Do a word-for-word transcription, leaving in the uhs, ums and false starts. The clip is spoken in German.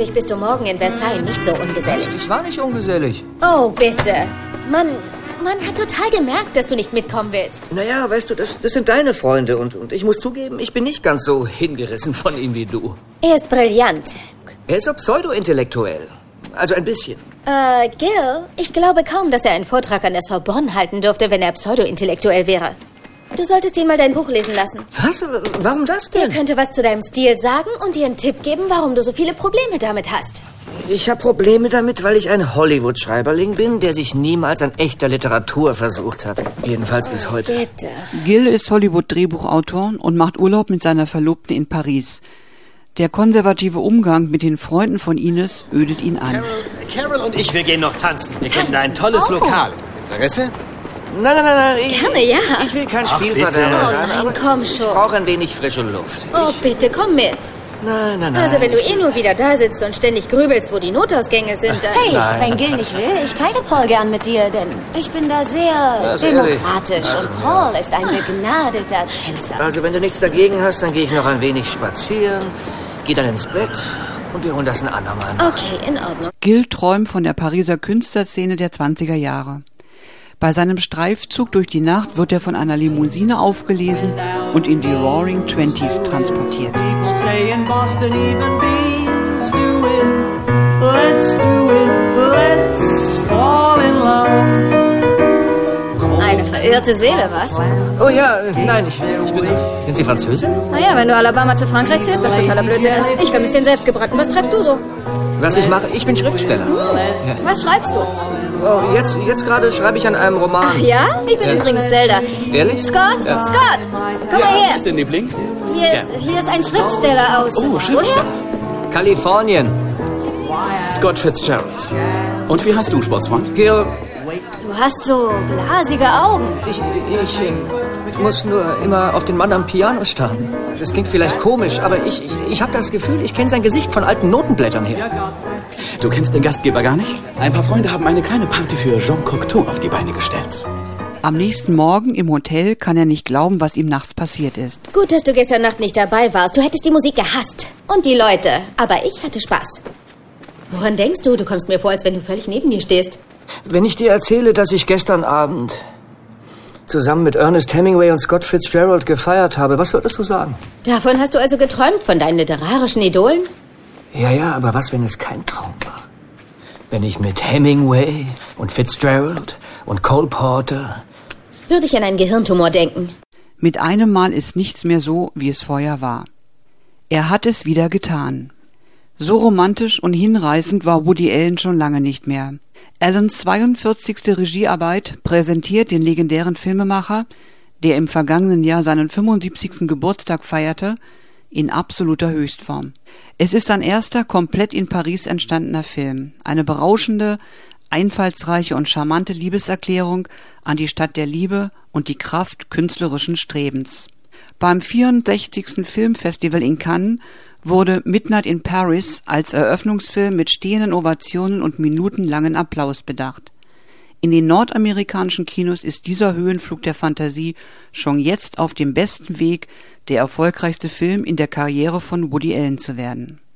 Hoffentlich bist du morgen in Versailles nicht so ungesellig. Ich war nicht ungesellig. Oh, bitte. Man, man hat total gemerkt, dass du nicht mitkommen willst. Naja, weißt du, das, das sind deine Freunde. Und, und ich muss zugeben, ich bin nicht ganz so hingerissen von ihm wie du. Er ist brillant. Er ist so pseudo-intellektuell. Also ein bisschen. Äh, Gil, ich glaube kaum, dass er einen Vortrag an der Sorbonne halten dürfte, wenn er pseudo-intellektuell wäre. Du solltest ihn mal dein Buch lesen lassen. Was? Warum das denn? Er könnte was zu deinem Stil sagen und dir einen Tipp geben, warum du so viele Probleme damit hast. Ich habe Probleme damit, weil ich ein Hollywood-Schreiberling bin, der sich niemals an echter Literatur versucht hat. Jedenfalls bis heute. Bitte. Gil ist Hollywood-Drehbuchautor und macht Urlaub mit seiner Verlobten in Paris. Der konservative Umgang mit den Freunden von Ines ödet ihn an. Carol, Carol und ich, wir gehen noch tanzen. Wir kennen da ein tolles oh. Lokal. Interesse? Nein, nein, nein, nein. Ich, Gerne, ja. Ich will kein Ach, Spielverderber Oh sein. nein, aber komm schon. Ich brauche ein wenig frische Luft. Oh, bitte, komm mit. Nein, nein, nein. Also, wenn du eh nur wieder da sitzt und ständig grübelst, wo die Notausgänge sind, dann... Hey, Nein. wenn Gil nicht will, ich teile Paul gern mit dir, denn ich bin da sehr Das demokratisch ehrlich. und Paul ist ein begnadeter Tänzer. Also, wenn du nichts dagegen hast, dann gehe ich noch ein wenig spazieren, gehe dann ins Bett und wir holen das ein andermal nach. Okay, in Ordnung. Gil träumt von der Pariser Künstlerszene der zwanziger Jahre. Bei seinem Streifzug durch die Nacht wird er von einer Limousine aufgelesen und in die Roaring Twenties transportiert. People say in Boston even beans do it. Let's do it. Let's fall in love. Eine verirrte Seele, was? Oh ja, äh, nein, ich, ich bin... Sind Sie Französin? Naja, wenn du Alabama zu Frankreich zählst, was totaler Blödsinn ist. Ich vermisse den Selbstgebrannten. Was treibst du so? Was ich mache? Ich bin Schriftsteller. Was schreibst du? Oh, jetzt, jetzt gerade schreibe ich an einem Roman. Ach ja? Ich bin Ja. übrigens Zelda. Ehrlich? Scott? Ja. Scott! Komm mal her. Was denn, Liebling? Hier ist, hier ist ein Schriftsteller aus... Oh, Schriftsteller. Kalifornien. Scott Fitzgerald. Und wie heißt du, Sportsfreund? Gil, Du hast so glasige Augen. ich, ich äh, muss nur immer auf den Mann am Piano starren. Das klingt vielleicht komisch, aber ich, ich, ich habe das Gefühl, ich kenne sein Gesicht von alten Notenblättern her. Du kennst den Gastgeber gar nicht? Ein paar Freunde haben eine kleine Party für Jean Cocteau auf die Beine gestellt. Am nächsten Morgen im Hotel kann er nicht glauben, was ihm nachts passiert ist. Gut, dass du gestern Nacht nicht dabei warst. Du hättest die Musik gehasst. Und die Leute. Aber ich hatte Spaß. Woran denkst du? Du kommst mir vor, als wenn du völlig neben dir stehst. Wenn ich dir erzähle, dass ich gestern Abend zusammen mit Ernest Hemingway und Scott Fitzgerald gefeiert habe, was würdest du sagen? Davon hast du also geträumt, von deinen literarischen Idolen? Ja, ja, aber was, wenn es kein Traum war? Wenn ich mit Hemingway und Fitzgerald und Cole Porter... Würde ich an einen Gehirntumor denken. Mit einem Mal ist nichts mehr so, wie es vorher war. Er hat es wieder getan. So romantisch und hinreißend war Woody Allen schon lange nicht mehr. Allens zweiundvierzigste Regiearbeit präsentiert den legendären Filmemacher, der im vergangenen Jahr seinen fünfundsiebzigsten Geburtstag feierte, in absoluter Höchstform. Es ist ein erster komplett in Paris entstandener Film. Eine berauschende, einfallsreiche und charmante Liebeserklärung an die Stadt der Liebe und die Kraft künstlerischen Strebens. Beim vierundsechzigsten Filmfestival in Cannes wurde Midnight in Paris als Eröffnungsfilm mit stehenden Ovationen und minutenlangen Applaus bedacht. In den nordamerikanischen Kinos ist dieser Höhenflug der Fantasie schon jetzt auf dem besten Weg, der erfolgreichste Film in der Karriere von Woody Allen zu werden.